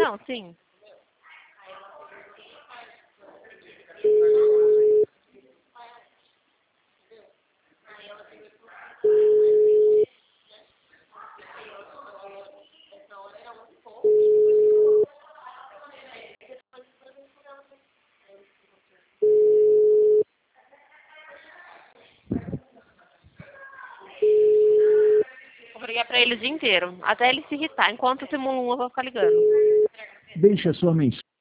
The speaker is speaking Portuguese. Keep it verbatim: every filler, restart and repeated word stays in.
Não, sim. Vou ligar pra ele o dia inteiro, até ele se irritar. Enquanto o Timon um eu vou ficar ligando. Deixe a sua mensagem.